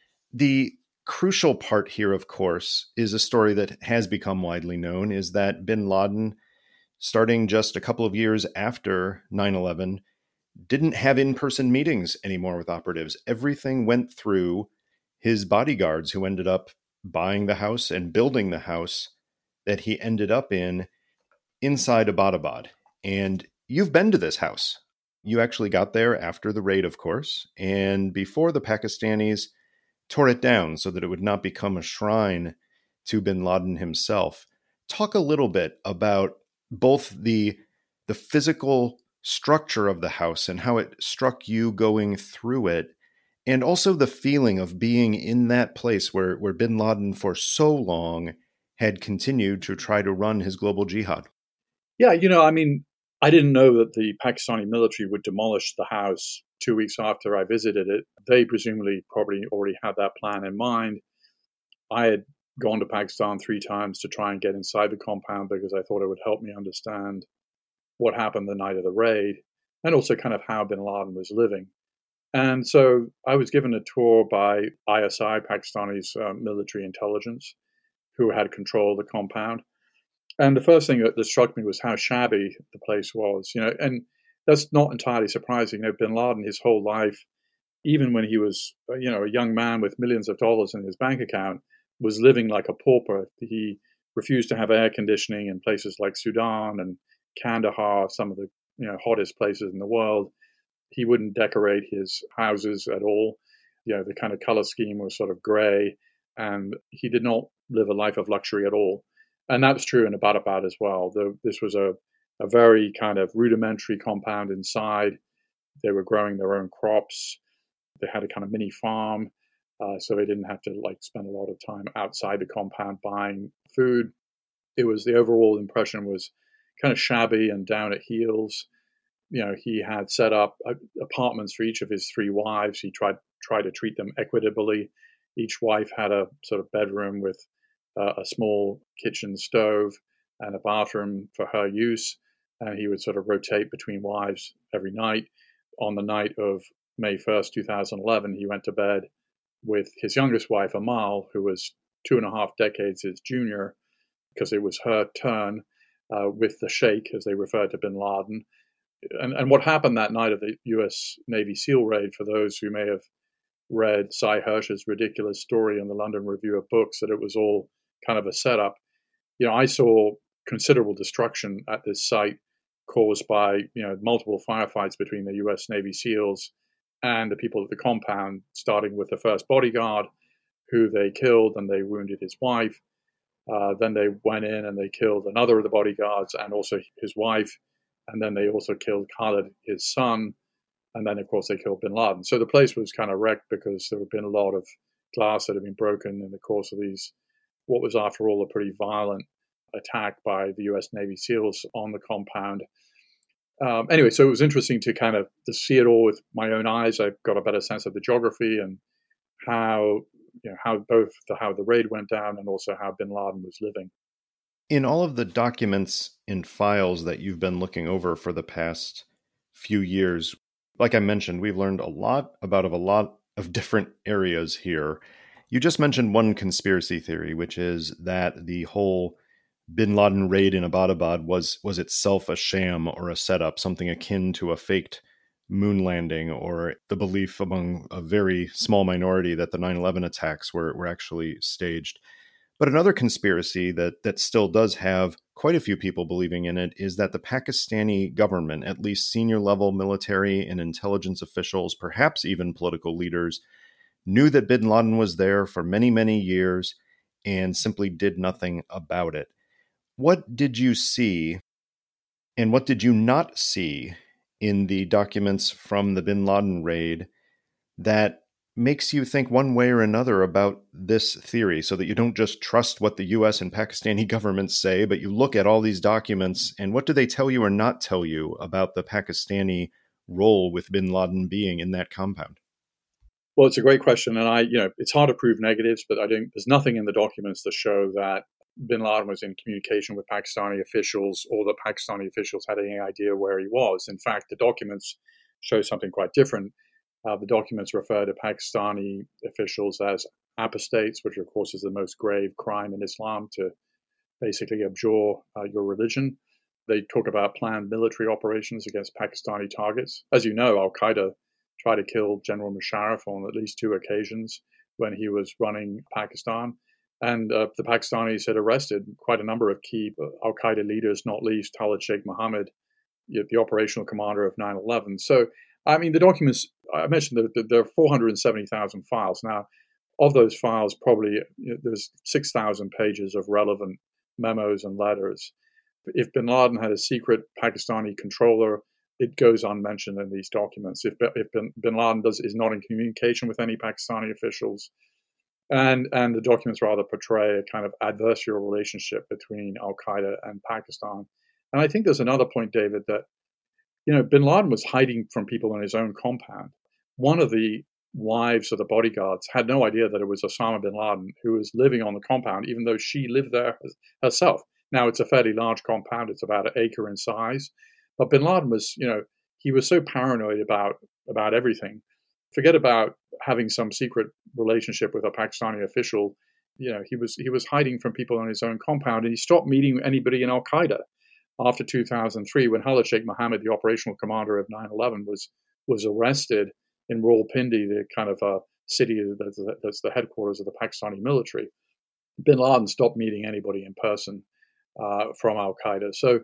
The crucial part here, of course, is a story that has become widely known, is that Bin Laden, starting just a couple of years after nine eleven, didn't have in-person meetings anymore with operatives. Everything went through his bodyguards, who ended up buying the house and building the house that he ended up in inside Abbottabad. And you've been to this house. You actually got there after the raid, of course, and before the Pakistanis tore it down so that it would not become a shrine to Bin Laden himself. Talk a little bit about both the, the physical structure of the house and how it struck you going through it, and also the feeling of being in that place where, where Bin Laden for so long had continued to try to run his global jihad. Yeah, you know, I mean, I didn't know that the Pakistani military would demolish the house two weeks after I visited it. They presumably probably already had that plan in mind. I had gone to Pakistan three times to try and get inside the compound because I thought it would help me understand what happened the night of the raid and also kind of how Bin Laden was living. And so I was given a tour by I S I, Pakistani's uh, military intelligence, who had control of the compound. And the first thing that, that struck me was how shabby the place was, you know, and that's not entirely surprising. You know, Bin Laden, his whole life, even when he was, you know, a young man with millions of dollars in his bank account, was living like a pauper. He refused to have air conditioning in places like Sudan and Kandahar, some of the, you know, hottest places in the world. He wouldn't decorate his houses at all. You know, the kind of color scheme was sort of gray, and he did not live a life of luxury at all. And that's true in Abbottabad as well. The, this was a, a very kind of rudimentary compound inside. They were growing their own crops. They had a kind of mini farm, uh, so they didn't have to like spend a lot of time outside the compound buying food. It was, the overall impression was kind of shabby and down at heels. You know, he had set up apartments for each of his three wives. He tried tried to treat them equitably. Each wife had a sort of bedroom with uh, a small kitchen stove and a bathroom for her use. And he would sort of rotate between wives every night. On the night of May first, two thousand eleven, he went to bed with his youngest wife, Amal, who was two and a half decades his junior, because it was her turn uh, with the Sheikh, as they referred to Bin Laden. And, and what happened that night of the U S Navy SEAL raid, for those who may have read Sy Hersh's ridiculous story in the London Review of Books, that it was all kind of a setup. You know, I saw considerable destruction at this site caused by, you know, multiple firefights between the U S Navy SEALs and the people at the compound, starting with the first bodyguard, who they killed, and they wounded his wife. Uh, then they went in and they killed another of the bodyguards and also his wife. And then they also killed Khalid, his son. And then, of course, they killed Bin Laden. So the place was kind of wrecked because there had been a lot of glass that had been broken in the course of these, what was after all a pretty violent attack by the U S Navy SEALs on the compound. Um, anyway, so it was interesting to kind of to see it all with my own eyes. I got a better sense of the geography and how, you know, how both the, how the raid went down and also how bin Laden was living. In all of the documents and files that you've been looking over for the past few years, like I mentioned, we've learned a lot about a lot of different areas here. You just mentioned one conspiracy theory, which is that the whole bin Laden raid in Abbottabad was was itself a sham or a setup, something akin to a faked moon landing, or the belief among a very small minority that the nine eleven attacks were, were actually staged. But another conspiracy that that still does have quite a few people believing in it is that the Pakistani government, at least senior level military and intelligence officials, perhaps even political leaders, knew that bin Laden was there for many, many years and simply did nothing about it. What did you see and what did you not see in the documents from the bin Laden raid that makes you think one way or another about this theory, so that you don't just trust what the U S and Pakistani governments say, but you look at all these documents and what do they tell you or not tell you about the Pakistani role with bin Laden being in that compound? Well, it's a great question. And I, you know, it's hard to prove negatives, but I don't, there's nothing in the documents that show that bin Laden was in communication with Pakistani officials or that Pakistani officials had any idea where he was. In fact, the documents show something quite different. Uh, the documents refer to Pakistani officials as apostates, which of course is the most grave crime in Islam, to basically abjure uh, your religion. They talk about planned military operations against Pakistani targets. As you know, Al-Qaeda tried to kill General Musharraf on at least two occasions when he was running Pakistan. And uh, the Pakistanis had arrested quite a number of key Al-Qaeda leaders, not least Khalid Sheikh Mohammed, the operational commander of nine eleven. So, I mean, the documents, I mentioned that there are four hundred seventy thousand files. Now, of those files, probably you know, there's six thousand pages of relevant memos and letters. If bin Laden had a secret Pakistani controller, it goes unmentioned in these documents. If, if bin, bin Laden does, is not in communication with any Pakistani officials, and, and the documents rather portray a kind of adversarial relationship between Al-Qaeda and Pakistan. And I think there's another point, David, that you know, bin Laden was hiding from people in his own compound. One of the wives of the bodyguards had no idea that it was Osama bin Laden who was living on the compound, even though she lived there herself. Now, it's a fairly large compound. It's about an acre in size. But bin Laden was, you know, he was so paranoid about, about everything. Forget about having some secret relationship with a Pakistani official. You know, he was he was hiding from people on his own compound, and he stopped meeting anybody in Al-Qaeda after two thousand three, when Khalid Sheikh Mohammed, the operational commander of nine eleven, was was arrested in Rawalpindi, the kind of uh, city that's, that's the headquarters of the Pakistani military. Bin Laden stopped meeting anybody in person uh, from Al-Qaeda. So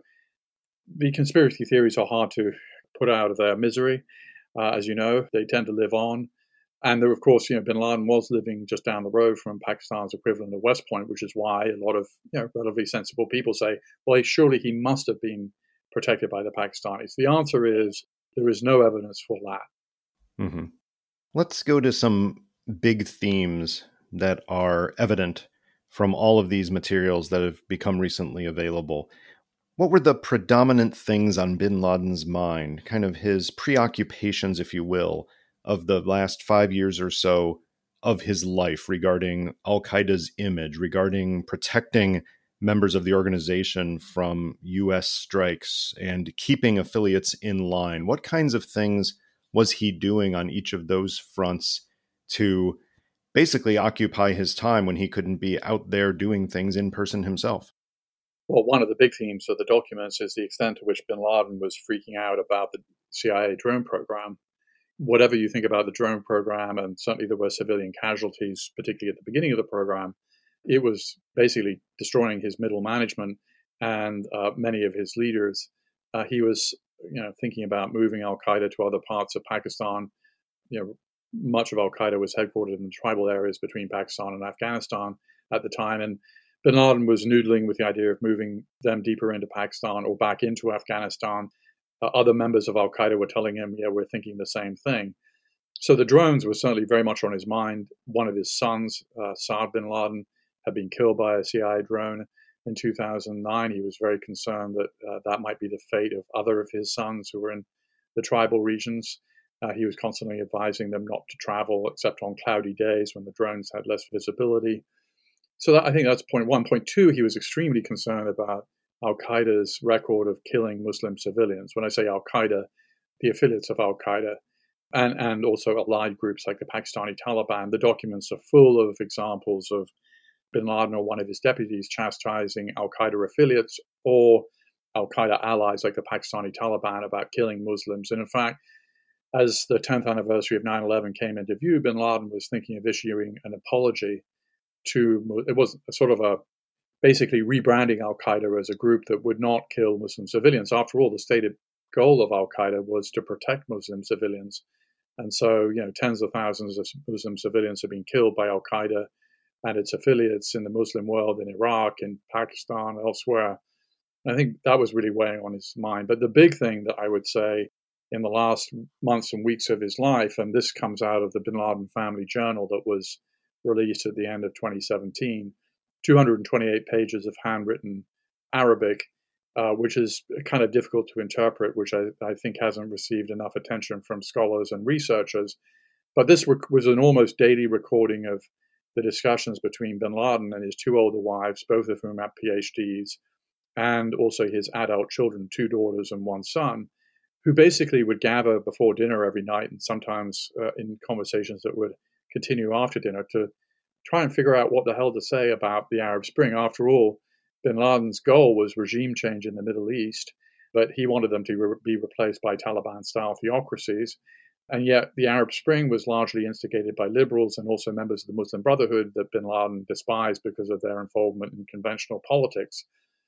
the conspiracy theories are hard to put out of their misery. Uh, as you know, they tend to live on. And there, of course, you know, bin Laden was living just down the road from Pakistan's equivalent of West Point, which is why a lot of you know, relatively sensible people say, well, surely he must have been protected by the Pakistanis. The answer is there is no evidence for that. Mm-hmm. Let's go to some big themes that are evident from all of these materials that have become recently available. What were the predominant things on bin Laden's mind, kind of his preoccupations, if you will, of the last five years or so of his life regarding Al-Qaeda's image, regarding protecting members of the organization from U S strikes and keeping affiliates in line? What kinds of things was he doing on each of those fronts to basically occupy his time when he couldn't be out there doing things in person himself? Well, one of the big themes of the documents is the extent to which bin Laden was freaking out about the C I A drone program. Whatever you think about the drone program, and certainly there were civilian casualties, particularly at the beginning of the program, it was basically destroying his middle management and uh, many of his leaders. Uh, he was, you know, thinking about moving Al-Qaeda to other parts of Pakistan. You know, much of Al-Qaeda was headquartered in tribal areas between Pakistan and Afghanistan at the time, and bin Laden was noodling with the idea of moving them deeper into Pakistan or back into Afghanistan. Uh, other members of Al-Qaeda were telling him, yeah, we're thinking the same thing. So the drones were certainly very much on his mind. One of his sons, uh, Saad bin Laden, had been killed by a C I A drone in two thousand nine. He was very concerned that uh, that might be the fate of other of his sons who were in the tribal regions. Uh, he was constantly advising them not to travel except on cloudy days when the drones had less visibility. So that, I think that's point one. Point two, he was extremely concerned about al-Qaeda's record of killing Muslim civilians. When I say al-Qaeda, the affiliates of al-Qaeda, and, and also allied groups like the Pakistani Taliban. The documents are full of examples of bin Laden or one of his deputies chastising al-Qaeda affiliates or al-Qaeda allies like the Pakistani Taliban about killing Muslims. And in fact, as the tenth anniversary of nine eleven came into view, bin Laden was thinking of issuing an apology to, it was sort of a basically rebranding al-Qaeda as a group that would not kill Muslim civilians. After all, the stated goal of al-Qaeda was to protect Muslim civilians. And so, you know, tens of thousands of Muslim civilians have been killed by al-Qaeda and its affiliates in the Muslim world, in Iraq, in Pakistan, elsewhere. I think that was really weighing on his mind. But the big thing that I would say in the last months and weeks of his life, and this comes out of the Bin Laden Family Journal that was released at the end of twenty seventeen, two hundred twenty-eight pages of handwritten Arabic, uh, which is kind of difficult to interpret, which I, I think hasn't received enough attention from scholars and researchers. But this rec- was an almost daily recording of the discussions between bin Laden and his two older wives, both of whom have PhDs, and also his adult children, two daughters and one son, who basically would gather before dinner every night and sometimes uh, in conversations that would continue after dinner to try and figure out what the hell to say about the Arab Spring. After all, bin Laden's goal was regime change in the Middle East, but he wanted them to re- be replaced by Taliban-style theocracies. And yet the Arab Spring was largely instigated by liberals and also members of the Muslim Brotherhood that bin Laden despised because of their involvement in conventional politics.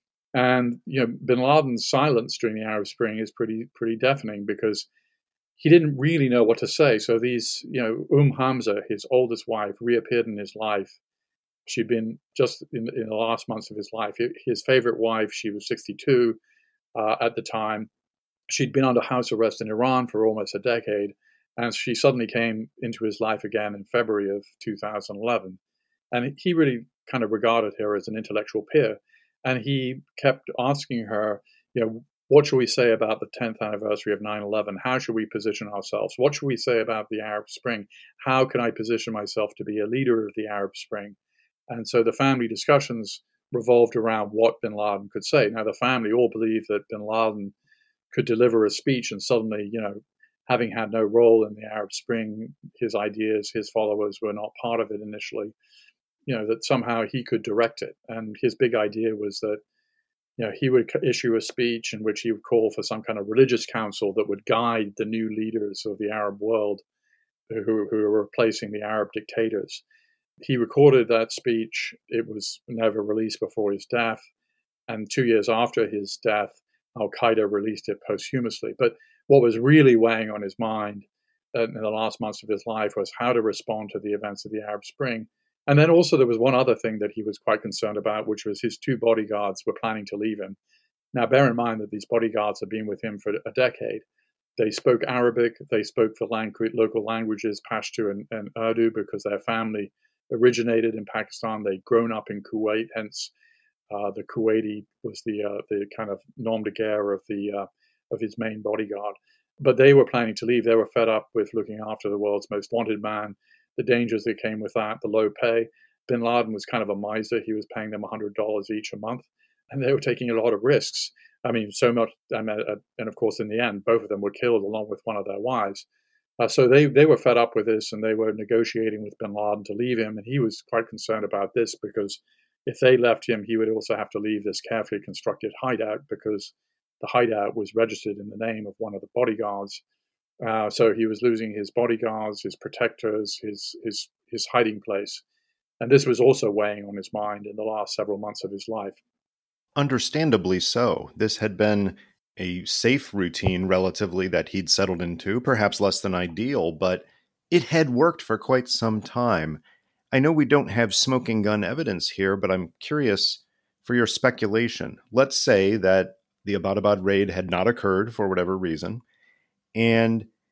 And you know, bin Laden's silence during the Arab Spring is pretty pretty deafening because he didn't really know what to say. So these, you know, Umm Hamza, his oldest wife, reappeared in his life. She'd been just in, in the last months of his life. His favorite wife, she was sixty-two uh, at the time. She'd been under house arrest in Iran for almost a decade, and she suddenly came into his life again in February of two thousand eleven. And he really kind of regarded her as an intellectual peer. And he kept asking her, you know, what should we say about the tenth anniversary of nine eleven? How should we position ourselves? What should we say about the Arab Spring? How can I position myself to be a leader of the Arab Spring? And so the family discussions revolved around what bin Laden could say. Now, the family all believed that bin Laden could deliver a speech and suddenly, you know, having had no role in the Arab Spring, his ideas, his followers were not part of it initially, you know, that somehow he could direct it. And his big idea was that, you know, he would issue a speech in which he would call for some kind of religious council that would guide the new leaders of the Arab world who, who were replacing the Arab dictators. He recorded that speech. It was never released before his death. And two years after his death, al-Qaeda released it posthumously. But what was really weighing on his mind in the last months of his life was how to respond to the events of the Arab Spring. And then also there was one other thing that he was quite concerned about, which was his two bodyguards were planning to leave him. Now, bear in mind that these bodyguards have been with him for a decade. They spoke Arabic. They spoke the language, local languages, Pashto and, and Urdu, because their family originated in Pakistan. They'd grown up in Kuwait, hence uh, the Kuwaiti was the uh, the kind of nom de guerre of the uh, of his main bodyguard. But they were planning to leave. They were fed up with looking after the world's most wanted man, the dangers that came with that, the low pay. Bin Laden was kind of a miser. He was paying them one hundred dollars each a month, and they were taking a lot of risks. I mean, so much, and, uh, and of course, in the end, both of them were killed along with one of their wives. Uh, so they, they were fed up with this, and they were negotiating with bin Laden to leave him, and he was quite concerned about this because if they left him, he would also have to leave this carefully constructed hideout because the hideout was registered in the name of one of the bodyguards. Uh, so he was losing his bodyguards, his protectors, his his his hiding place. And this was also weighing on his mind in the last several months of his life. Understandably so. This had been a safe routine, relatively, that he'd settled into, perhaps less than ideal, but it had worked for quite some time. I know we don't have smoking gun evidence here, but I'm curious for your speculation. Let's say that the Abbottabad raid had not occurred for whatever reason, and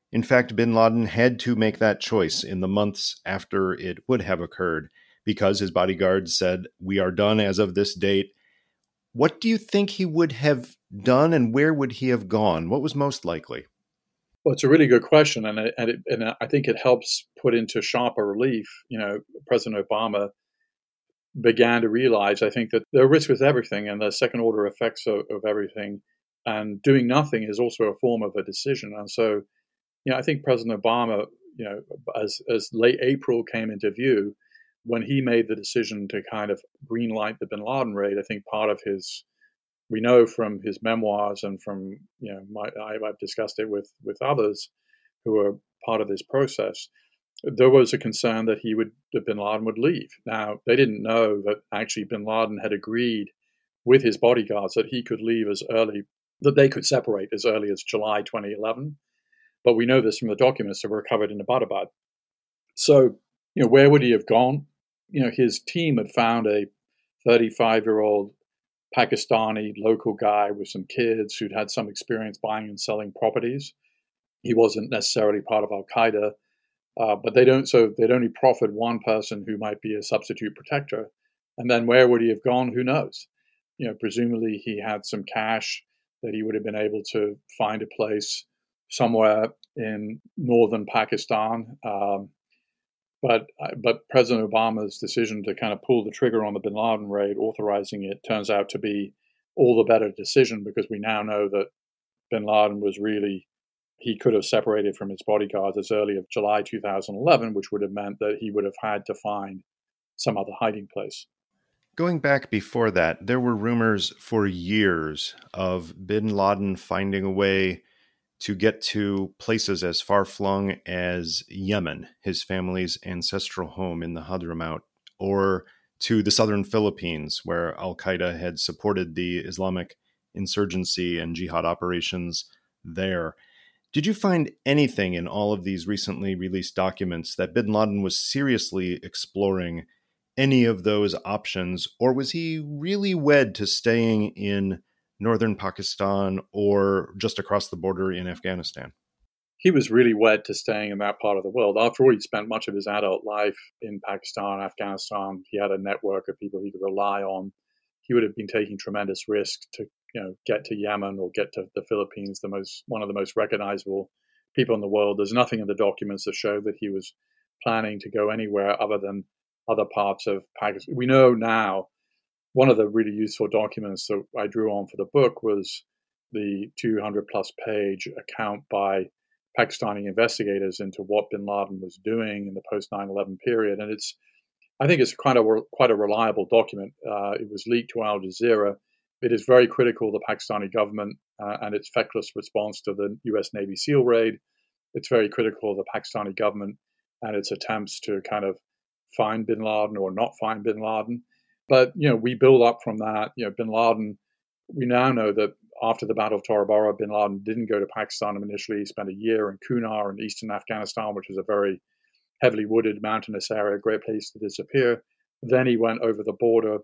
In fact, bin Laden had to make that choice in the months after it would have occurred because his bodyguards said, "We are done as of this date." What do you think he would have done, and where would he have gone? What was most likely? Well, it's a really good question, and it, and, it, and I think it helps put into sharper relief. You know, President Obama began to realize, I think, that there are risks with everything and the second order effects of, of everything, and doing nothing is also a form of a decision. And so, you know, I think President Obama, you know, as as late April came into view, when he made the decision to kind of green light the bin Laden raid, I think part of his, we know from his memoirs and from, you know, my, I, I've discussed it with, with others who are part of this process, there was a concern that he would, that bin Laden would leave. Now, they didn't know that actually bin Laden had agreed with his bodyguards that he could leave as early, that they could separate as early as July twenty eleven. But we know this from the documents that were recovered in Abbottabad. So, you know, where would he have gone? You know, his team had found a thirty-five-year-old Pakistani local guy with some kids who'd had some experience buying and selling properties. He wasn't necessarily part of Al-Qaeda, uh, but they don't. So they'd only proffered one person who might be a substitute protector. And then where would he have gone? Who knows? You know, presumably he had some cash that he would have been able to find a place somewhere in northern Pakistan. Um, But but President Obama's decision to kind of pull the trigger on the bin Laden raid, authorizing it, turns out to be all the better decision because we now know that bin Laden was really, he could have separated from his bodyguards as early as July two thousand eleven, which would have meant that he would have had to find some other hiding place. Going back before that, there were rumors for years of bin Laden finding a way to get to places as far-flung as Yemen, his family's ancestral home in the Hadramaut, or to the southern Philippines, where Al-Qaeda had supported the Islamic insurgency and jihad operations there. Did you find anything in all of these recently released documents that bin Laden was seriously exploring any of those options, or was he really wed to staying in northern Pakistan or just across the border in Afghanistan? He was really wed to staying in that part of the world. After all, he'd spent much of his adult life in Pakistan, Afghanistan. He had a network of people he could rely on. He would have been taking tremendous risk to, you know, get to Yemen or get to the Philippines, the most one of the most recognizable people in the world. There's nothing in the documents that show that he was planning to go anywhere other than other parts of Pakistan. We know now, one of the really useful documents that I drew on for the book was the two hundred plus page account by Pakistani investigators into what bin Laden was doing in the post nine eleven period. And it's, I think it's kind of quite a reliable document. Uh, it was leaked to Al Jazeera. It is very critical of the Pakistani government uh, and its feckless response to the U S Navy SEAL raid. It's very critical of the Pakistani government and its attempts to kind of find bin Laden or not find bin Laden. But, you know, we build up from that. You know, bin Laden, we now know that after the Battle of Tora Bora, bin Laden didn't go to Pakistan initially. He spent a year in Kunar in eastern Afghanistan, which is a very heavily wooded mountainous area, a great place to disappear. Then he went over the border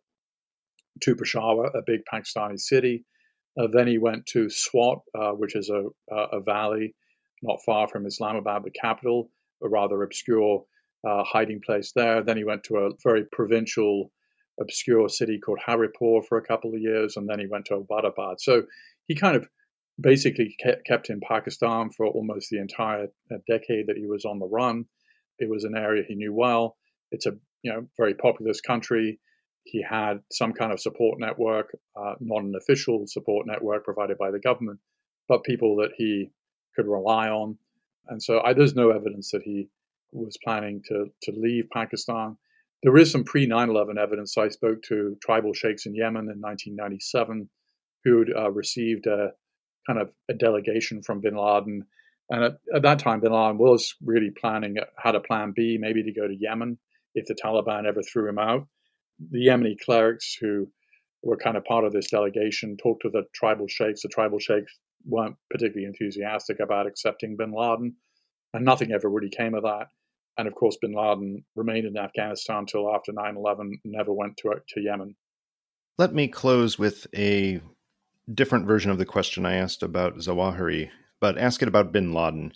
to Peshawar, a big Pakistani city. Uh, then he went to Swat, uh, which is a, a valley not far from Islamabad, the capital, a rather obscure uh, hiding place there. Then he went to a very provincial, obscure city called Haripur for a couple of years, and then he went to Abbottabad. So he kind of basically kept in Pakistan for almost the entire decade that he was on the run. It was an area he knew well. It's a you know very populous country. He had some kind of support network, uh, not an official support network provided by the government, but people that he could rely on. And so I, there's no evidence that he was planning to to leave Pakistan. There is some pre nine eleven evidence. I spoke to tribal sheikhs in Yemen in nineteen ninety-seven who'd uh, received a kind of a delegation from bin Laden. And at, at that time, bin Laden was really planning, had a plan B, maybe to go to Yemen if the Taliban ever threw him out. The Yemeni clerics who were kind of part of this delegation talked to the tribal sheikhs. The tribal sheikhs weren't particularly enthusiastic about accepting bin Laden, and nothing ever really came of that. And of course, bin Laden remained in Afghanistan until after nine eleven, never went to, to Yemen. Let me close with a different version of the question I asked about Zawahiri, but ask it about bin Laden.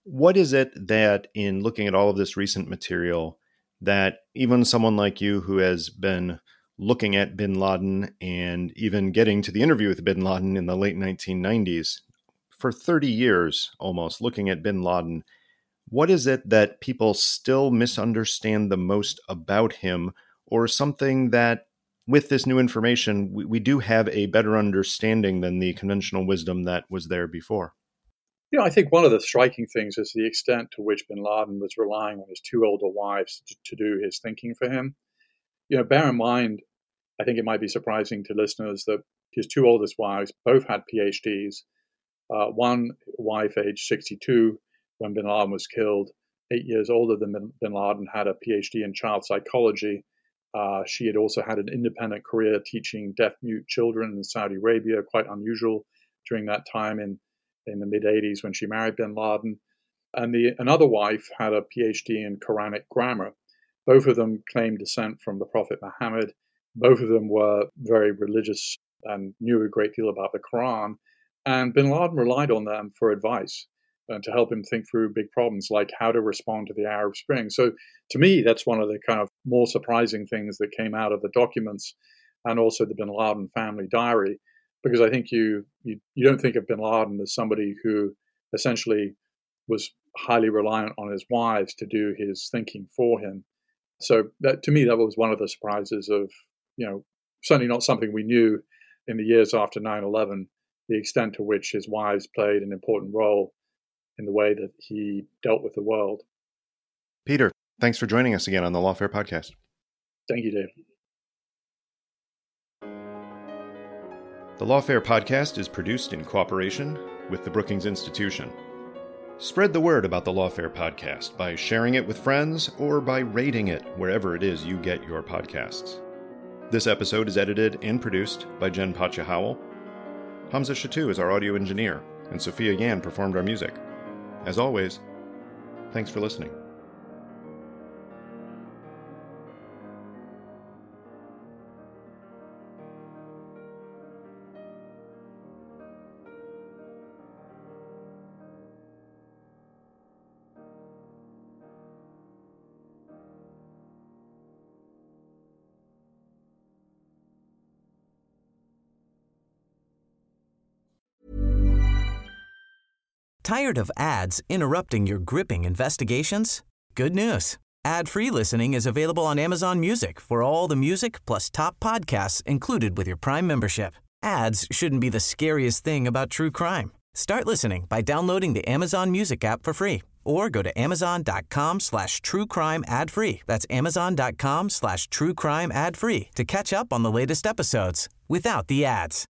What is it that, in looking at all of this recent material, that even someone like you who has been looking at bin Laden and even getting to the interview with bin Laden in the late nineteen nineties, for thirty years almost, looking at bin Laden, what is it that people still misunderstand the most about him, or something that, with this new information, we, we do have a better understanding than the conventional wisdom that was there before? You know, I think one of the striking things is the extent to which bin Laden was relying on his two older wives to, to do his thinking for him. You know, bear in mind, I think it might be surprising to listeners that his two oldest wives both had P H Ds. Uh, one wife, aged sixty-two, when bin Laden was killed, eight years older than bin Laden, had a P H D in child psychology. Uh, she had also had an independent career teaching deaf-mute children in Saudi Arabia, quite unusual during that time in, in the mid-eighties when she married bin Laden. And the another wife had a P H D in Quranic grammar. Both of them claimed descent from the Prophet Muhammad. Both of them were very religious and knew a great deal about the Quran. And bin Laden relied on them for advice and to help him think through big problems like how to respond to the Arab Spring. So to me, that's one of the kind of more surprising things that came out of the documents and also the bin Laden family diary, because I think you, you, you don't think of bin Laden as somebody who essentially was highly reliant on his wives to do his thinking for him. So that, to me, that was one of the surprises of, you know, certainly not something we knew in the years after nine eleven, the extent to which his wives played an important role in the way that he dealt with the world. Peter, thanks for joining us again on the Lawfare Podcast. Thank you, Dave. The Lawfare Podcast is produced in cooperation with the Brookings Institution. Spread the word about the Lawfare Podcast by sharing it with friends or by rating it wherever it is you get your podcasts. This episode is edited and produced by Jen Patja-Howell. Hamza Shatu is our audio engineer, and Sophia Yan performed our music. As always, thanks for listening. Tired of ads interrupting your gripping investigations? Good news. Ad-free listening is available on Amazon Music for all the music plus top podcasts included with your Prime membership. Ads shouldn't be the scariest thing about true crime. Start listening by downloading the Amazon Music app for free or go to amazon.com slash true crime ad free. That's amazon.com slash true crime ad free to catch up on the latest episodes without the ads.